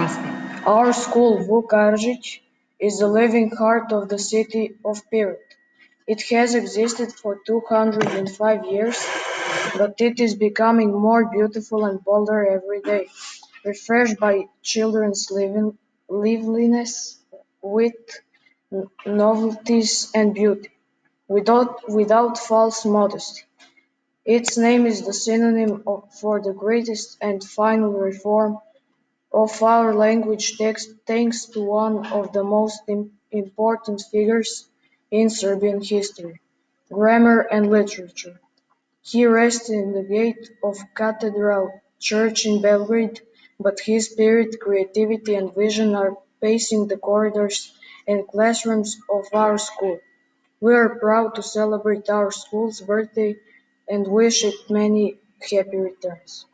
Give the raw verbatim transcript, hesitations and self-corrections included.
Our school, Vuk Karadžić, is the living heart of the city of Pirot. It has existed for two hundred five years, but it is becoming more beautiful and bolder every day, refreshed by children's living, liveliness, wit, n- novelties, and beauty, without, without false modesty. Its name is the synonym of, for the greatest and final reform of our language text, thanks to one of the most im- important figures in Serbian history, grammar and literature. He rests in the gate of Cathedral Church in Belgrade, but his spirit, creativity, and vision are pacing the corridors and classrooms of our school. We are proud to celebrate our school's birthday and wish it many happy returns.